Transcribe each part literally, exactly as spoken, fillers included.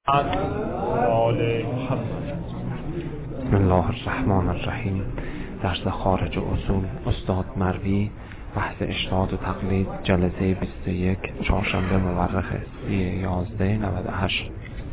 بسم الله الرحمن الرحیم. درس خارج اصول استاد مروی، بحث اجتهاد و تقلید، جلسه بیست و یک، چهارشنبه مورخ سی یازده نود و هشت.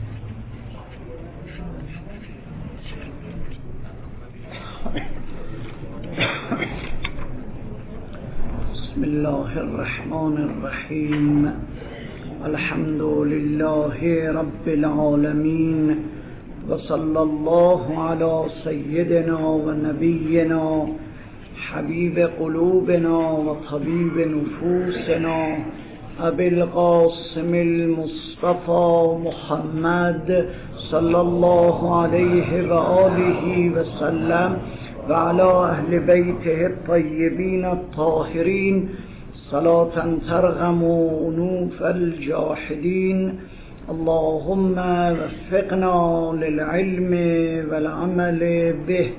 بسم الله الرحمن الرحیم. الحمد لله رب العالمین و صلی الله علی سیدنا و نبینا حبیب قلوبنا و طبیب نفوسنا ابی القاسم المصطفى محمد صلی الله علیه و آله و سلم و علی اهل بیته الطیبین الطاهرین صلاة ترغم انوف الجاحدین. اللهم وفقنا للعلم والعمل به.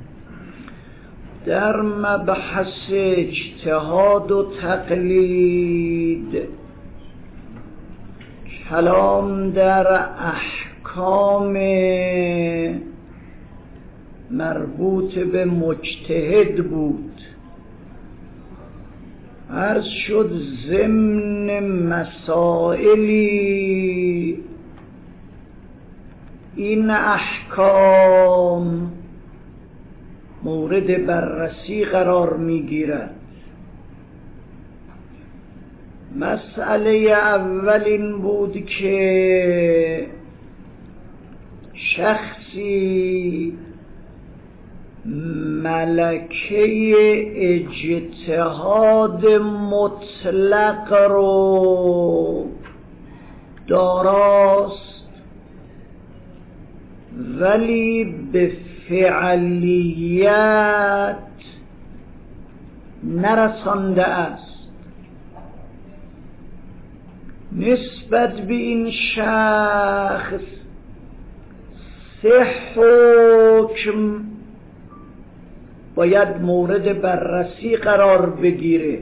در مبحث اجتهاد و تقلید، کلام در احکام مربوط به مجتهد بود. عرض شد ضمن مسائلی این احکام مورد بررسی قرار میگیرد. مسئله اول این بود که شخصی ملکه اجتهاد مطلق رو داراست ولی به فعلیت نرسانده است. نسبت به این شخص سه حکم باید مورد بررسی قرار بگیره.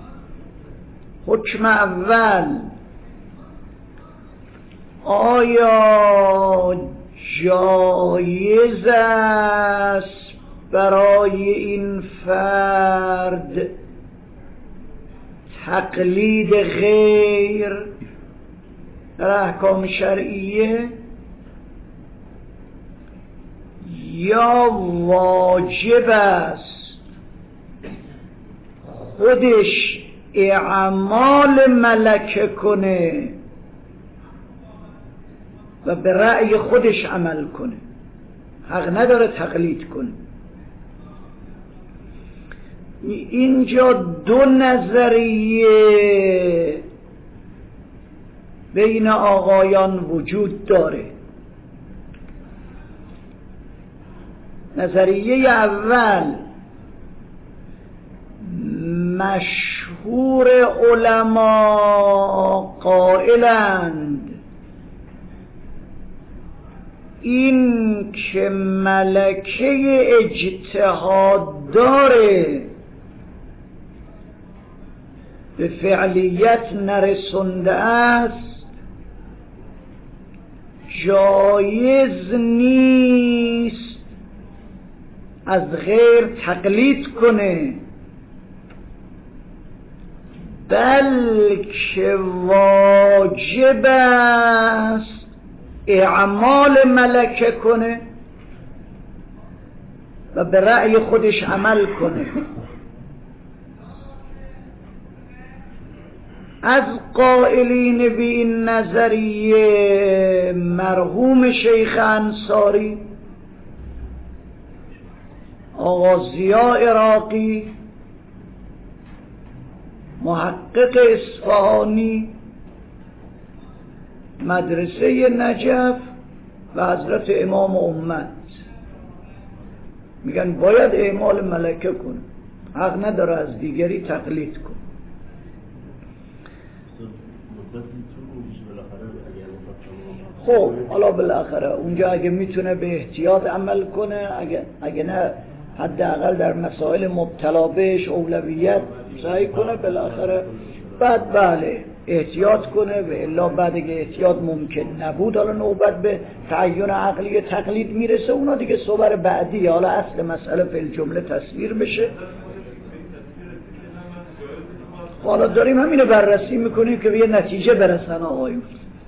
حکم اول، آیا جایز است برای این فرد تقلید غیر در احکام شرعیه یا واجب است خودش اعمال ملکه کنه و به رأی خودش عمل کنه، حق نداره تقلید کنه. اینجا دو نظریه بین آقایان وجود داره. نظریه اول، مشهور علما قائلند این که ملکه اجتهاد داره به فعلیت نرسونده است، جایز نیست از غیر تقلید کنه، بلکه واجب است اعمال ملکه کنه و به رأی خودش عمل کنه. از قائلین به این نظریه مرحوم شیخ انصاری، آقا ضیا عراقی، محقق اصفهانی، مدرسه نجف و حضرت امام امت میگن باید اعمال ملکه کنه، حق نداره از دیگری تقلید کنه. خب حالا بالاخره اونجا اگه میتونه به احتیاط عمل کنه، اگه, اگه نه حداقل در مسائل مبتلا بهش اولویت سعی کنه بالاخره. بعد بله احتیاط کنه، و الا بعد اگه احتیاط ممکن نبود حالا نوبت به تعین عقلی تقلید میرسه، اونا دیگه صور بعدی. حالا اصل مسئله فی الجمله تصویر بشه. حالا داریم همینو بررسی میکنیم که به یه نتیجه برسن آقایون.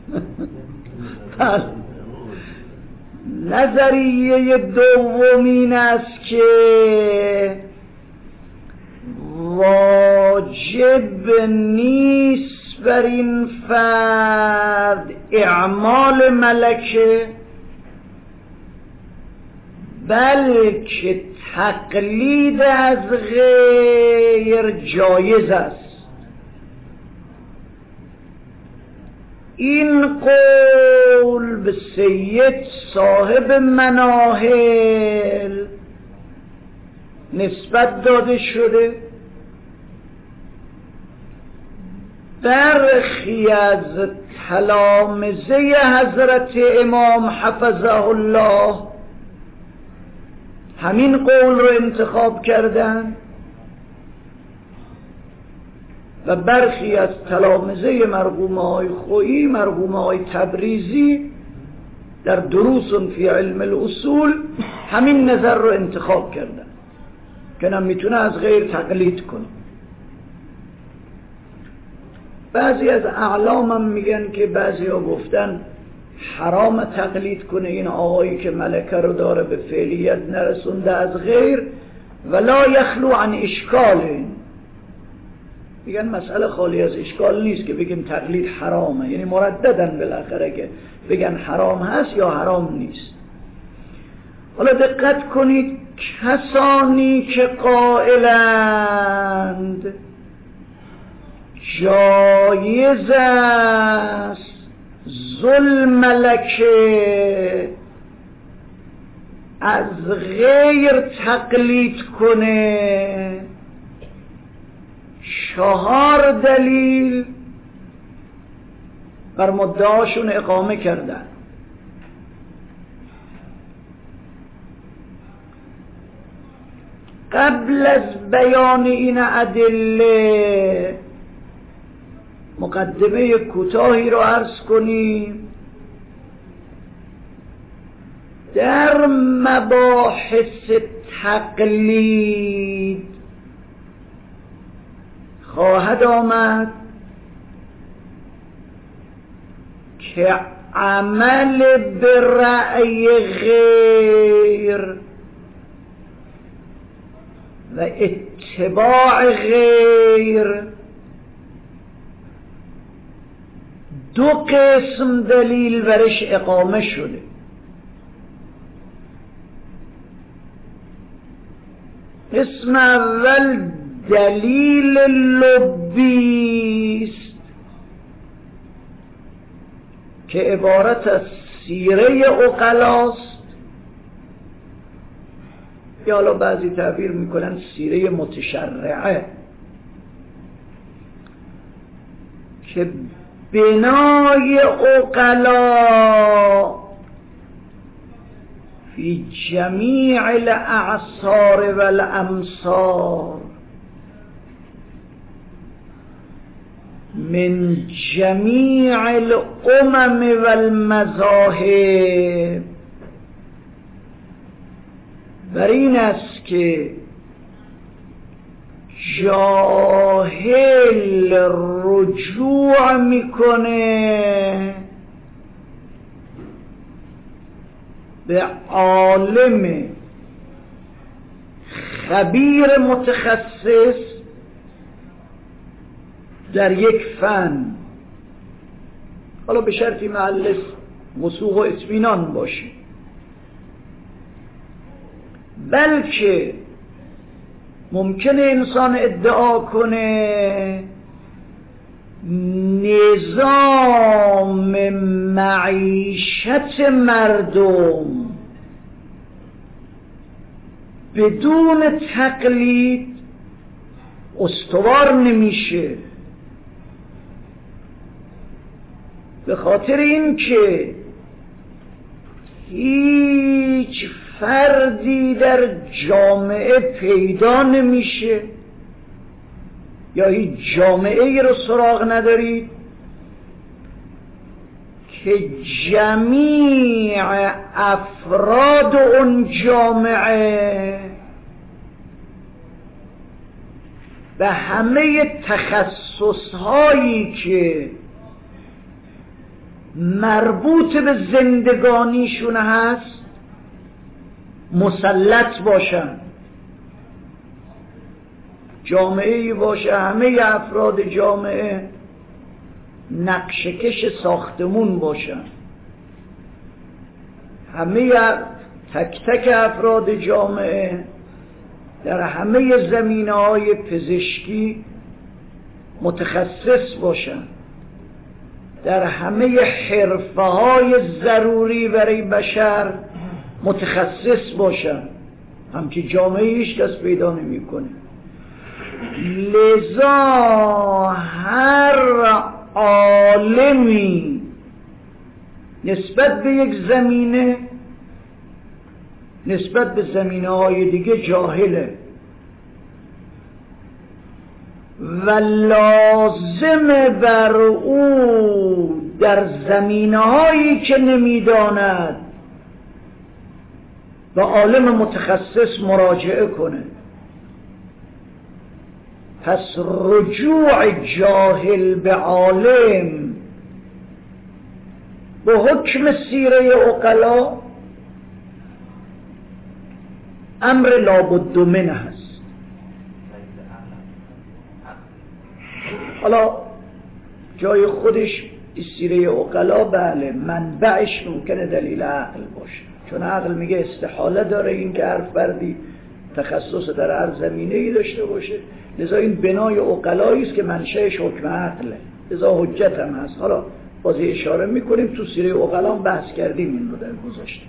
نظریه دومین است که واجب نیست بر این فرد اعمال ملکه، بلکه تقلید از غیر جایز است. این قول به سید صاحب مناهل نسبت داده شده. برخی از تلامذه حضرت امام حفظه الله همین قول رو انتخاب کردن و برخی از تلامذه مرحوم های خویی، مرحوم های تبریزی در دروس فی علم الاصول همین نظر رو انتخاب کردن که نم میتونه از غیر تقلید کنه. بعضی از اعلام هم میگن که بعضی ها گفتن حرام تقلید کنه این آقایی که ملکه رو داره به فعلیت نرسونده از غیر، ولا یخلو عن اشکال. میگن مسئله خالی از اشکال نیست که بگیم تقلید حرامه، یعنی مرددن بالاخره که بگن حرام هست یا حرام نیست. حالا دقت کنید، کسانی که قائلند جایز است ظلم ملکه از غیر تقلید کنه، چهار دلیل بر مدعاشون اقامه کردن. قبل از بیان این ادله مقدمه کوتاهی رو عرض کنیم. در مباحث تقلید خواهد آمد که عمل به رأی غیر و اتباع غیر دو قسم دلیل برش اقامه شده. قسم اول دلیل لبی است که عبارت از سیره عقلاست، یا حالا بعضی تعبیر میکنن سیره متشرعه، که بنای عقلا فی جمیع الاعصار و الامصار من جمیع الامم و المذاهب بر این است که جاهل رجوع میکنه به عالم خبیر متخصص در یک فن، حالا به شرطی محل وثوق و اطمینان باشه، بلکه ممکنه انسان ادعا کنه نظام معیشت مردم بدون تقلید استوار نمیشه، به خاطر این که هیچ فردی در جامعه پیدا نمیشه یا هیچ جامعه ای رو سراغ ندارید که جمیع افراد اون جامعه و همه تخصصهایی که مربوط به زندگانیشون هست مسلط باشن. جامعه‌ای باشه همه افراد جامعه نقشه‌کش ساختمون باشن، همه تک تک افراد جامعه در همه زمینه‌های پزشکی متخصص باشن، در همه حرفه‌های ضروری برای بشر متخصص باشن. همچی جامعه هیچ کس پیدا نمی‌کنه. لذا هر عالمی نسبت به یک زمینه نسبت به زمینه‌های دیگه جاهله و لازم بر او در زمینه‌هایی که نمی‌داند و عالم متخصص مراجعه کنه. پس رجوع جاهل به عالم به حکم سیره عقلا امر لابد منه هست. حالا جای خودش سیره عقلا بله منبعش ممکنه دلیل عقل باشه، چون عقل میگه استحاله داره این که هر فردی تخصص در هر زمینه‌ای داشته باشه، لذا این بنای عقلایی است که منشأش حکم عقله، لذا حجت هم هست. حالا بازی اشاره میکنیم تو سیره عقلا بحث کردیم این رو در گذاشته.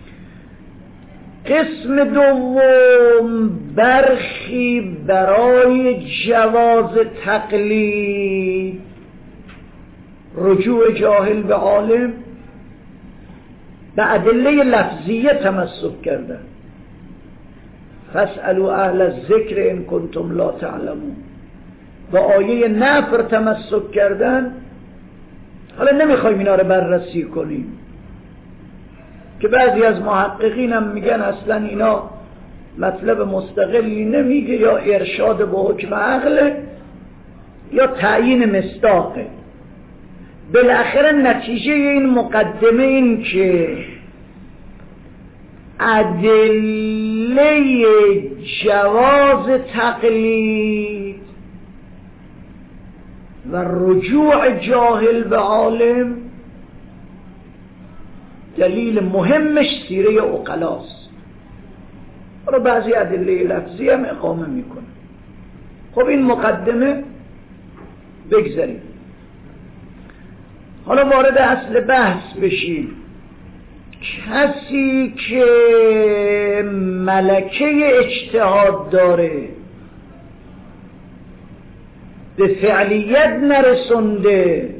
قسم دوم برخی برای جواز تقلید رجوع جاهل به عالم به ادله لفظیه تمسک کردن. فاسألوا اهل الذکر ان کنتم لا تعلمون. با آیه نفر تمسک کردن. حالا نمیخوایم اینا رو بررسی کنیم که بعضی از محققین هم میگن اصلا اینا مطلب مستقلی نمیگه، یا ارشاد به حکم عقله یا تعیین مصداقه. بالاخره نتیجه این مقدمه این که ادله جواز تقلید و رجوع جاهل به عالم دلیل مهمش سیره عقلاست. حالا بعضی ادله لفظی هم اقامه میکنه. خب این مقدمه بگذاریم، حالا وارد اصل بحث بشیم. کسی که ملکه اجتهاد داره به فعلیت نرسونده،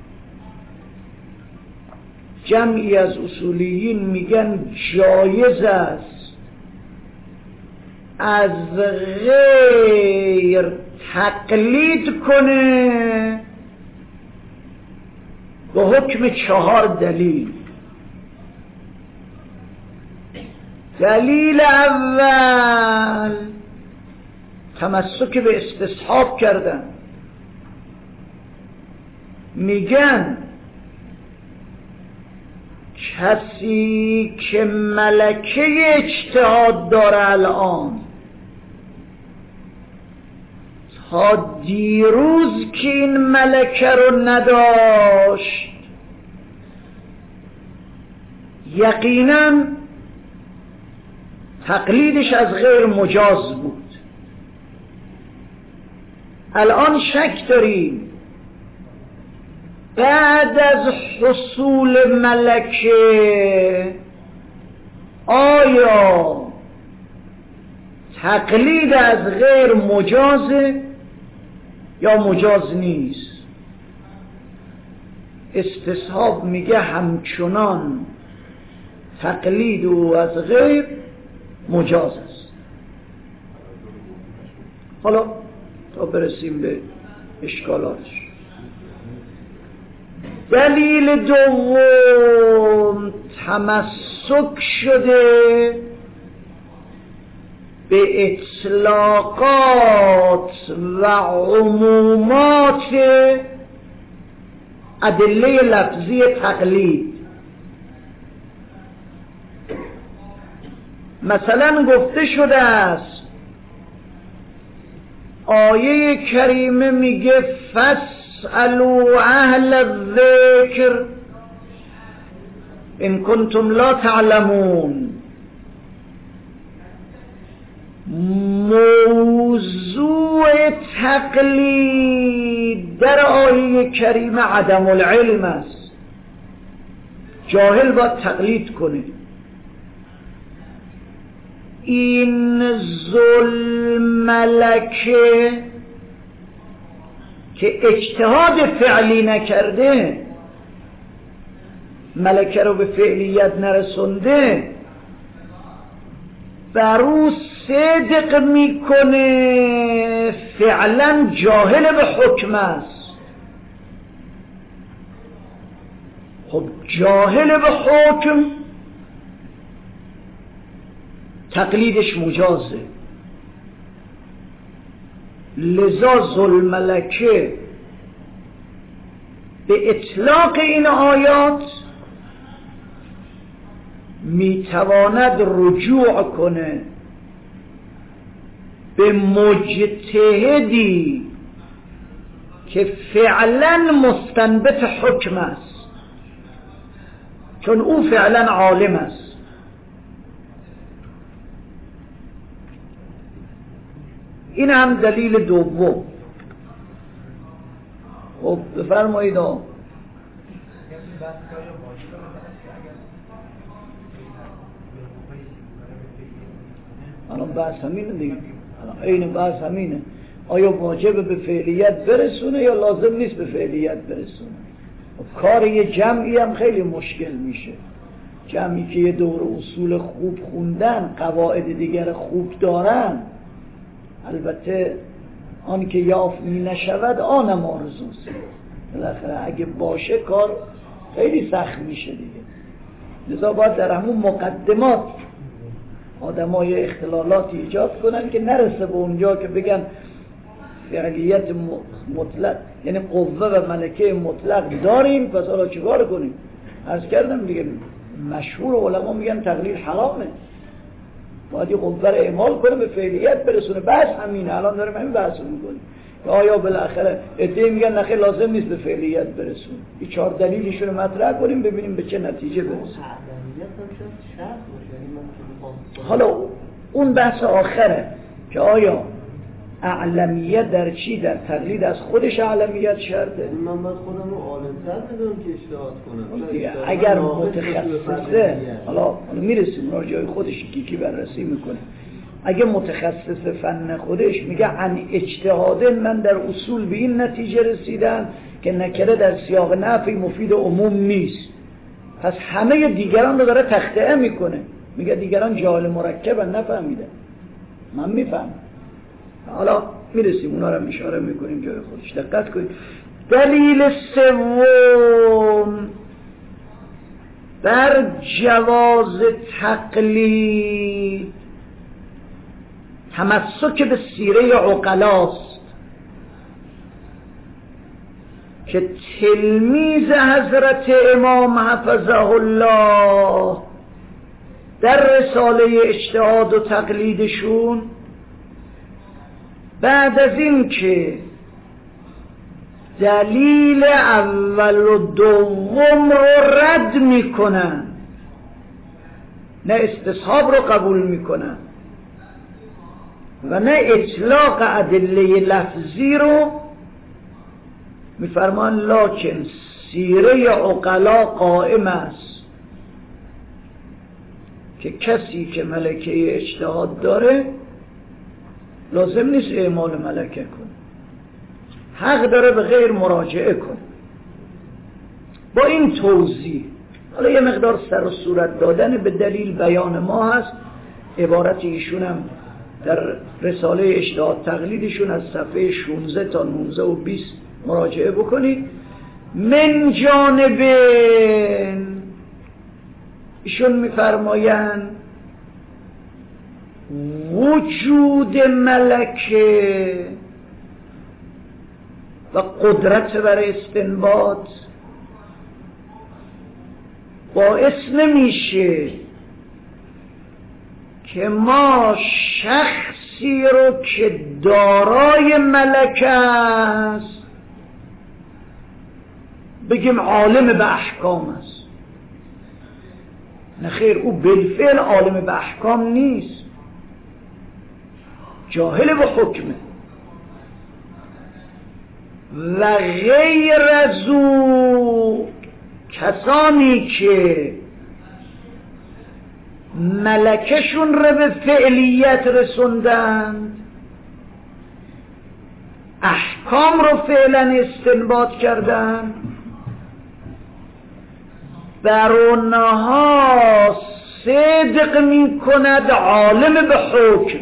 جمعی از اصولیین میگن جایز است از غیر تقلید کنه به حکم چهار دلیل. دلیل اول تمسک به استصحاب کردن. میگن کسی که ملکه اجتهاد داره الان تا دیروز که این ملکه رو نداشت یقینا تقلیدش از غیر مجاز بود. الان شک داریم بعد از حصول ملکه آیا تقلید از غیر مجازه یا مجاز نیست؟ استصحاب میگه همچنان تقلید او از غیر مجاز است. حالا تا برسیم به اشکالاتش، دلیل دوم تمسک شده به اطلاقات و عمومات ادله لفظی تقلید. مثلا گفته شده است آیه کریمه میگه فاسألوا اهل الذکر ان کنتم لا تعلمون. موضوع تقلید در آیه کریمه عدم العلم است. جاهل باید تقلید کنه. این ذوالملکه که اجتهاد فعلی نکرده، ملکه رو به فعلیت نرسونده، برو صدق میکنه فعلا جاهل به حکم است. خب جاهل به حکم تقلیدش مجازه. لذا ذوالملکه به اطلاق این آیات میتواند رجوع کنه به مجتهدی که فعلا مستنبت حکم است، چون او فعلا عالم است. این هم دلیل دوم. خب بفرمایید. الان بحث همینه دیگه، این بحث همینه. آیا واجب به فعلیت برسونه یا لازم نیست به فعلیت برسونه؟ کار یه جمعی هم خیلی مشکل میشه. جمعی که یه دور اصول خوب خوندن، قواعد دیگر خوب دارن، البته آن که یافت می نشود آنم آرزوست. بالاخره اگه باشه کار خیلی سخت میشه دیگه. لذا باید در همون مقدمات آدمای اختلالات ایجاد کنن که نرسه به اونجا که بگن فعلیت مطلق، یعنی قوه و ملکه مطلق داریم پس حالا چیکار کنیم؟ عرض کردم دیگه مشهور علما میگن تقلید حرامه، باید یه قوه رو اعمال کنه به فعلیت برسونه. بس همینه. الان داریم همین بحث رو میکنیم. آیا بالاخره ادعی میگن نخیر لازم نیست به فعلیت برسونه. این چهار دلیلشون رو مطرح کنیم ببینیم به چه نتیجه برسیم. حالا اون بحث آخره که آیا اعلمیت در چی؟ در تقلید از خودش اعلمیت شرطه؟ من باید خودم رو عالم‌تر بدونم که اجتهاد کنم. اگر متخصصه، حالا میرسیم راجعای خودش یکی بررسی میکنه. اگه متخصص فن خودش میگه عن اجتهاد من در اصول به این نتیجه رسیدم که نکره در سیاق نفی مفید عموم نیست، پس همه دیگران رو داره تخطئه میکنه. میگه دیگران جاهل مرکبن نفهمیدن، من میفهمم. حالا میرسیم اونا رو اشاره میکنیم جای خودش. دقت کنید. دلیل سوم بر جواز تقلید تمسک به سیره عقلاست که تلمیذ حضرت امام حفظه الله در رساله اجتهاد و تقلیدشون بعد از این که دلیل اول و دوم رو رد میکنن، نه استصحاب رو قبول میکنن و نه اطلاق ادله لفظی رو، میفرمان لکن سیره عقلا قائم است که کسی که ملکه اجتهاد داره لازم نیست اعمال ملکه کنه، حق داره به غیر مراجعه کنه. با این توضیح حالا یه مقدار سر و صورت دادن به دلیل بیان ما هست. عبارت ایشون هم در رساله اجتهاد تقلیدشون از صفحه شانزده تا نوزده و بیست مراجعه بکنید. من جانب ایشون میفرمایند وجود ملکه و قدرت بر استنباط باعث نمیشه که ما شخصی رو که دارای ملکه است بگیم عالم به احکام است. نه خیر، او بالفعل عالم به احکام نیست، جاهل به حکمه و غیر از او کسانی که ملکشون رو به فعلیت رسوندند، احکام رو فعلا استنباط کردن، بر اونها صدق می کند عالم به حکم.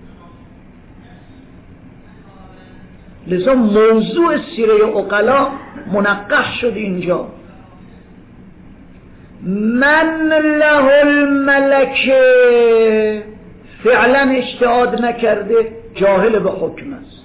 لذا موضوع سیره عقلا منقح شد اینجا. من له الملکه فعلا اجتهاد نکرده، جاهل به حکم است.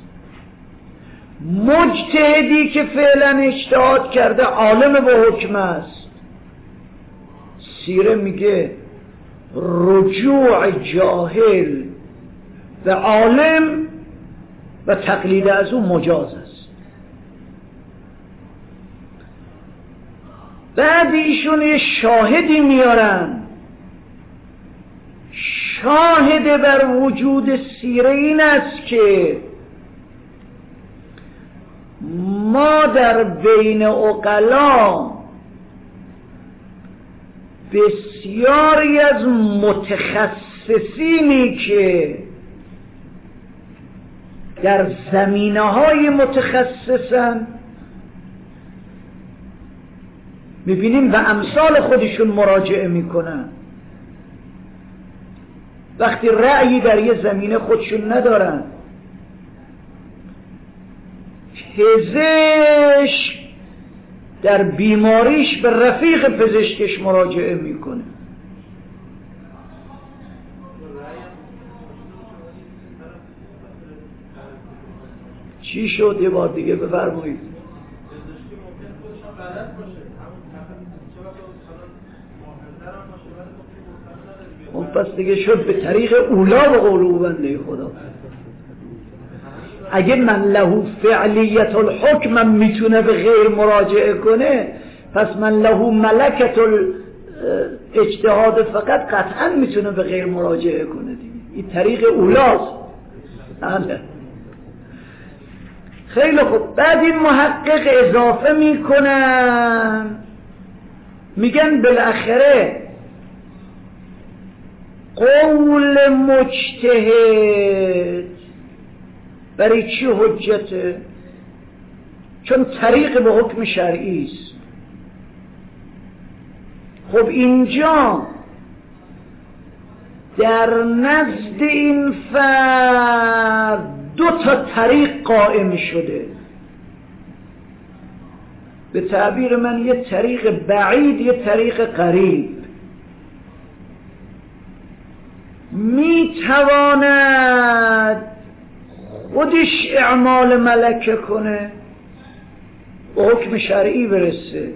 مجتهدی که فعلا اجتهاد کرده، عالم به حکم است. سیره میگه رجوع جاهل به عالم و تقلید از اون مجاز است. بعد ایشون یه شاهدی میارن. شاهد بر وجود سیره این است که ما در بین عقلا بسیاری از متخصصینی که در زمینه های متخصصن میبینیم به امثال خودشون مراجعه میکنن. وقتی رأیی در یه زمینه خودشون ندارن، پزشک در بیماریش به رفیق پزشکش مراجعه میکنه. چی شد؟ یه بار دیگه بفرمایید. اون پس دیگه شد به طریق اولا به قول او بنده خدا. اگه من له فعلیت الحکم من میتونه به غیر مراجعه کنه، پس من له ملکت الاجتهاد فقط قطعا میتونه به غیر مراجعه کنه دیگه. این طریق اولاست. خیلی خوب. بعد این محقق اضافه میکنن، میگن بالاخره قول مجتهد برای چی حجته؟ چون طریق به حکم شرعی است. خب اینجا در نزد این فرد دو تا طریق قائم شده. به تعبیر من یه طریق بعید، یه طریق قریب. میتواند خودش اعمال ملکه کنه، به حکم شرعی برسه.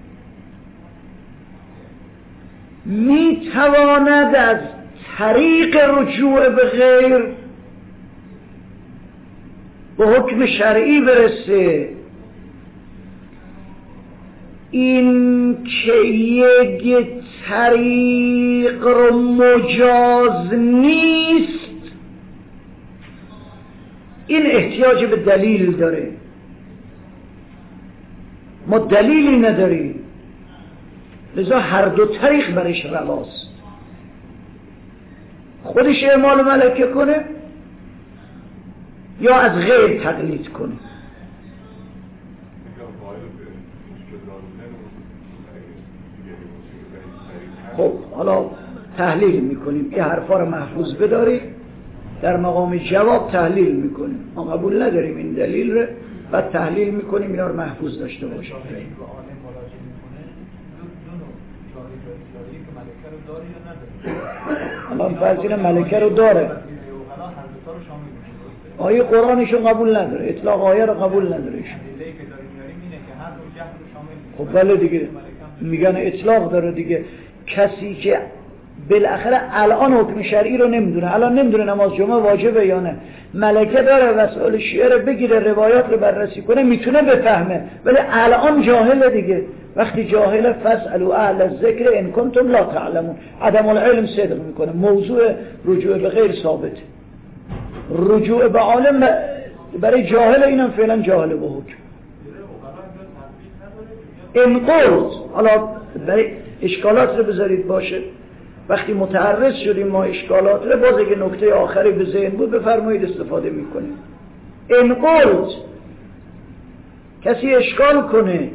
میتواند از طریق رجوع به غیر به حکم شرعی برسه. این که یک طریق رو مجاز نیست، این احتیاج به دلیل داره. ما دلیلی نداریم، لذا هر دو طریق برش رواست. خودش اعمال ملکه کنه یا از غیر تقلید کنه. خب حالا تحلیل میکنیم. این حرفا رو محفوظ بدارید، در مقام جواب تحلیل میکنیم. ما قبول نداریم این دلیل رو، بعد تحلیل میکنیم اینا رو محفوظ داشته باشیم. الان بعضی ملکه رو داره، آیه قرآنشون قبول نداره، اطلاق آیه رو قبول نداره ایشون. خب بله دیگه میگن اطلاق داره دیگه. کسی که بالاخره الان حکم شرعی رو نمیدونه، الان نمیدونه نماز جمعه واجبه یا نه، ملکه داره وسائل شیعه رو بگیره، روایات رو بررسی کنه، میتونه بفهمه، ولی الان جاهله دیگه. وقتی جاهله فاسألوا اهل الذکر ان کنتم لا تعلمون. عدم العلم صدق میکنه. موضوع رجوع به غیر ثابته. رجوع به عالم برای جاهل اینم فعلا جاهل به حکم. این قلت، حالا برای اشکالات رو بذارید باشه، وقتی متعرض شدیم ما اشکالات رو، باز اگه نکته آخری به ذهن بود بفرمایید استفاده میکنیم. این قلت، کسی اشکال کنه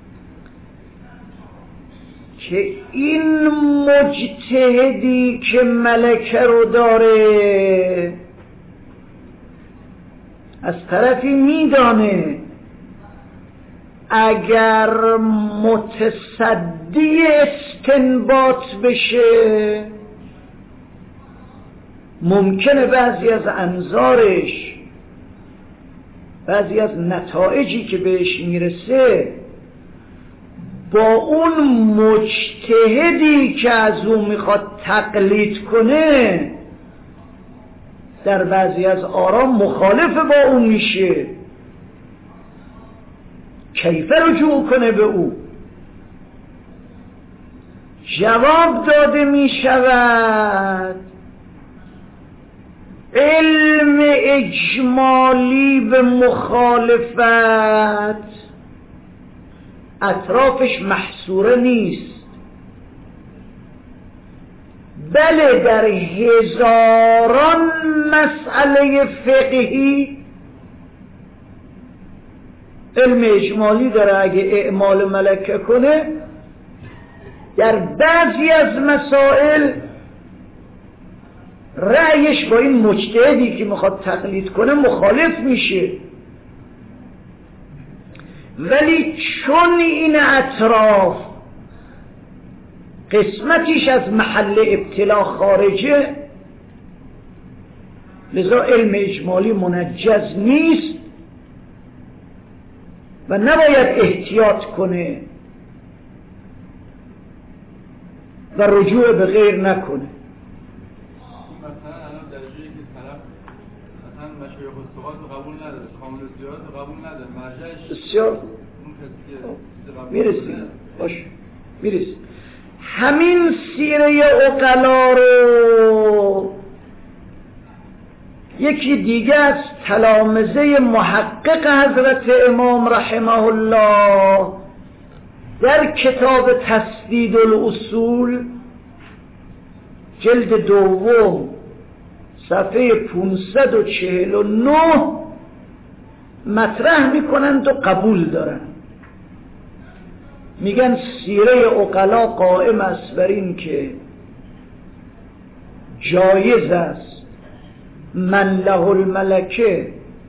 که این مجتهدی که ملکه رو داره از طرفی میدانه اگر متصدی استنباط بشه ممکنه بعضی از انظارش، بعضی از نتایجی که بهش میرسه با اون مجتهدی که از اون میخواد تقلید کنه در بعضی از آرا مخالف با اون میشه. کیف رجوع کنه به او؟ جواب داده می شود علم اجمالی به مخالفت اطرافش محصوره نیست، بله در هزاران مسئله فقهی علم اجمالی داره. اگه اعمال ملکه کنه در بعضی از مسائل رأیش با این مجتهدی که میخواد تقلید کنه مخالف میشه، ولی چون این اطراف قسمتیش از محل ابتلا خارجه لذا علم اجمالی منجز نیست و نباید احتیاط کنه و رجوع به غیر نکنه. مثلا الان در جایی که طرف مثلا مشایخ الثقات رو قبول نداره، کامل الزیارت رو قبول نداره، مرجعش بسیار میرسیم باش میرسیم. همین سیره عقلا رو یکی دیگه از تلامذه محقق حضرت امام رحمه الله در کتاب تسدید الاصول جلد دوم صفحه پانصد و چهل و نه مطرح میکنند و قبول دارن. میگن سیره عقلا قائم است بر این که جایز است من له الملکه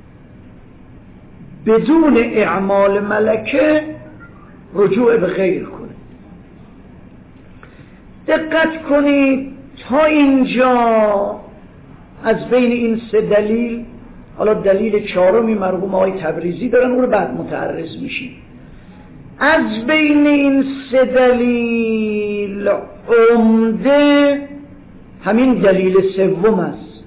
بدون اعمال ملکه رجوع به غیر کنه. دقت کنید تا اینجا از بین این سه دلیل، حالا دلیل چهارمی مرحوم آقای تبریزی دارن اون رو بعد متعرض میشیم، از بین این سه دلیل عمده همین دلیل سوم است.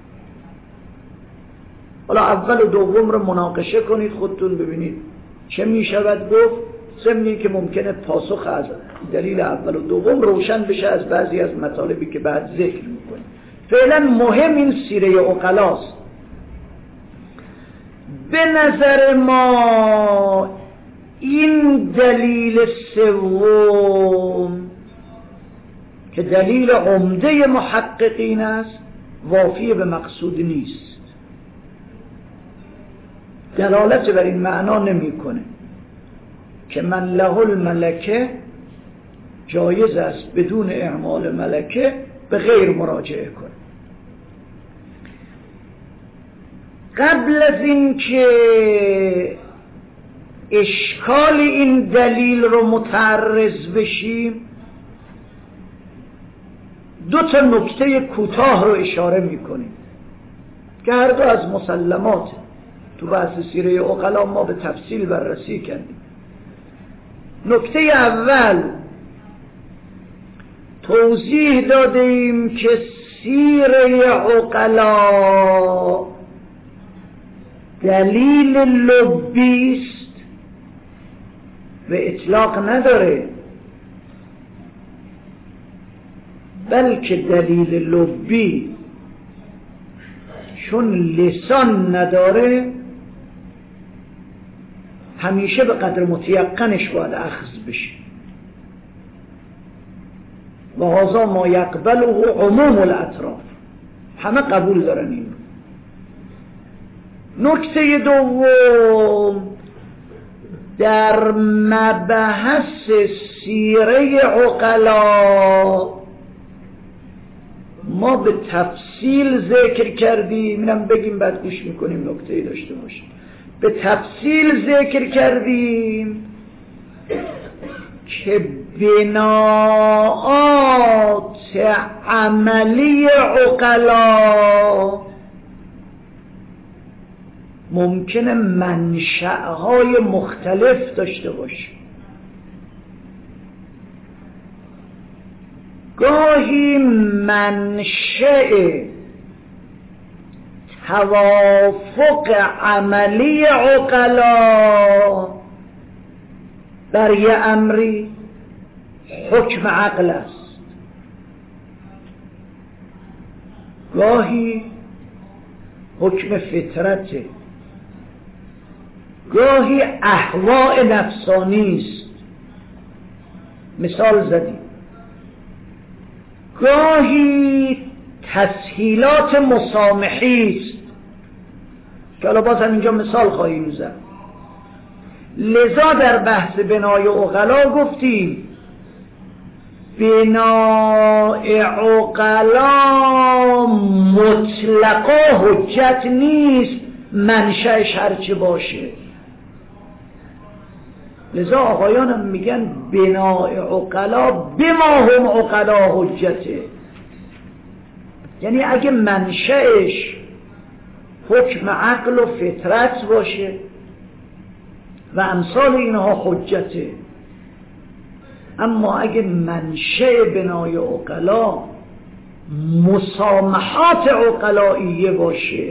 حالا اول و دوم رو مناقشه کنید خودتون ببینید چه میشود گفت، ضمنی که ممکنه پاسخ از دلیل اول و دوم روشن بشه از بعضی از مطالبی که بعد ذکر میکنیم. فعلا مهم این سیره عقلاست. به نظر ما این دلیل سوم که دلیل عمده محققین است وافی به مقصود نیست، دلالت بر این معنا نمیکنه که من له الملکه جایز است بدون اعمال ملکه به غیر مراجعه کنه. قبل از این که اشکال این دلیل رو متعرض بشیم، دو تا نکته کوتاه رو اشاره میکنیم که هر دو از مسلمات تو بحث سیره عقلا ما به تفصیل بررسی کردیم. نکته اول توضیح دادیم که سیره عقلا دلیل لبی است و اطلاق نداره، بلکه دلیل لبی چون لسان نداره همیشه به قدر متیقنش باید اخذ بشه و هذا ما یقبله عموم الاطراف، همه قبول دارن این. نکته دوم در مبحث سیره عقلا ما به تفصیل ذکر کردیم، اینم بگیم بعد گوش میکنیم نکته داشته باشیم. به تفصیل ذکر کردیم که بناءات عملی عقلا ممکنه منشأهای مختلف داشته باشه. گاهی منشأ توافق عملی عقلا بر یه امری حکم عقل است، گاهی حکم فطرته، گاهی اهواء نفسانی است، مثال زدیم، گاهی تسهیلات مسامحی است که حالا باز هم اینجا مثال خواهیم زد. لذا در بحث بنای عقلا گفتیم بنای عقلا مطلقا حجت نیست، منشأش هرچه باشه. لذا آقایان هم میگن بنای عقلا بما هم عقلا حجته، یعنی اگه منشأش حکم عقل و فطرت باشه و امثال اینها حجته، اما اگه منشأ بنای عقلا مسامحات عقلائیه باشه،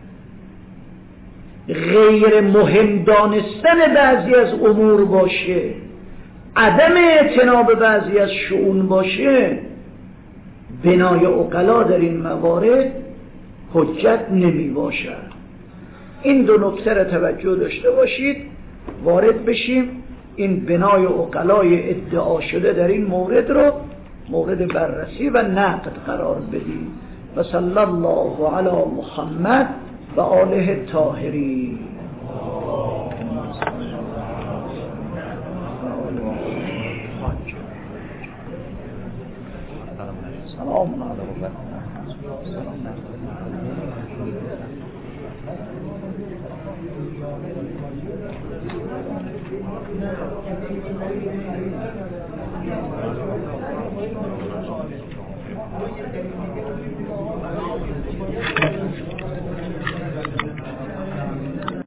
غیر مهم دانستن بعضی از امور باشه، عدم اعتنا به بعضی از شؤون باشه، بنای عقلا در این موارد حجت نمی باشد. این دو نکته را توجه داشته باشید. وارد بشیم این بنای عقلای ادعا شده در این مورد رو مورد بررسی و نقد قرار بدیم. و صلی الله علی محمد و آله الطاهرین. سلام علیکم. Thank you.